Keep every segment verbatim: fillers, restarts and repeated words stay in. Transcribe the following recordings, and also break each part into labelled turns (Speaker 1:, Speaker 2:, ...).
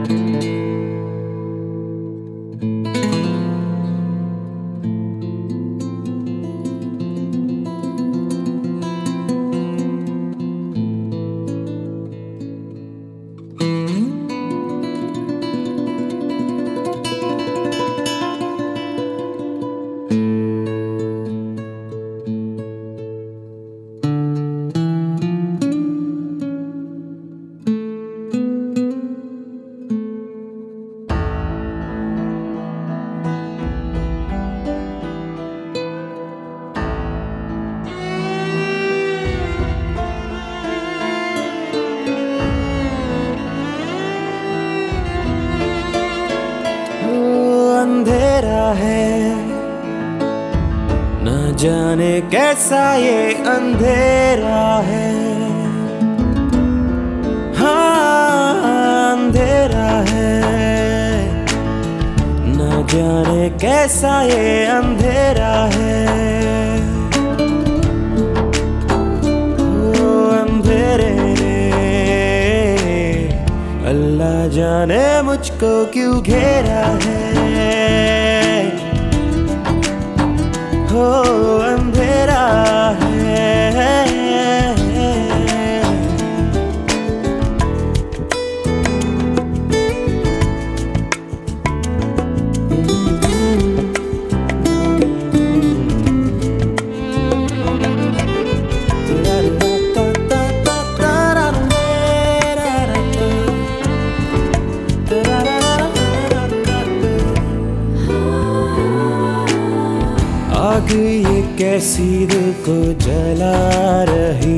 Speaker 1: अंधेरा है, न जाने कैसा ये अंधेरा है। हाँ, अंधेरा है, न जाने कैसा ये अंधेरा है। ओ अंधेरे अल्लाह जाने मुझको क्यों घेरा है। हो अंधेरा है, आग ये कैसी दिल को जला रही,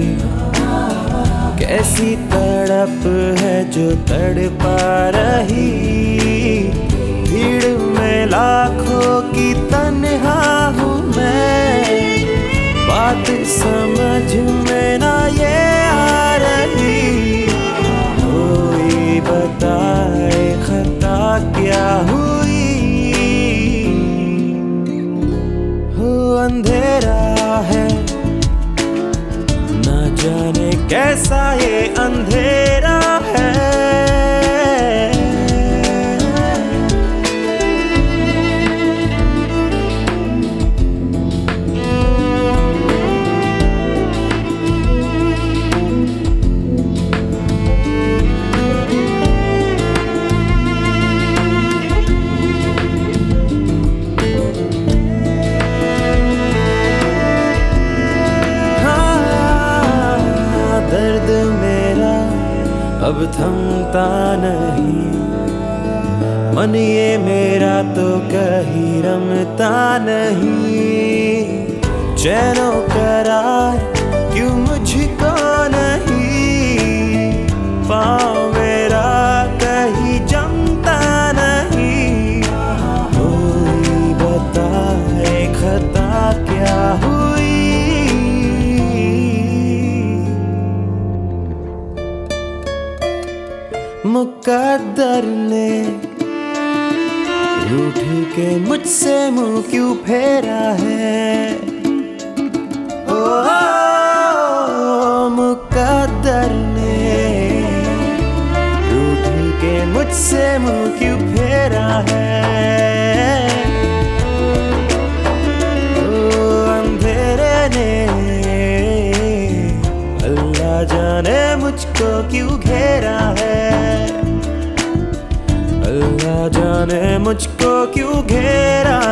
Speaker 1: कैसी तड़प है जो तड़पा रही। भीड़ में लाखों की तन्हा हूँ मैं, बात समझ में ना ये आ रही। कोई बताए खता क्या हुई। अंधेरा है, न जाने कैसा ये अंधेरा है। अब थमता नहीं मन ये मेरा तो कहीं रमता नहीं। चैनो करार क्यों मुझको नहीं, पाँव मेरा कहीं जमता नहीं। कोई बताए खता क्या हुई। मुकद्दर ने रूठ के मुझसे मुंह क्यों फेरा है। ओ, मुकद्दर ने रूठ के मुझसे मुंह क्यों फेरा है। ओ अंधेरे ने अल्लाह जाने मुझको क्यों घेरा है। अल्लाह जाने मुझको क्यों घेरा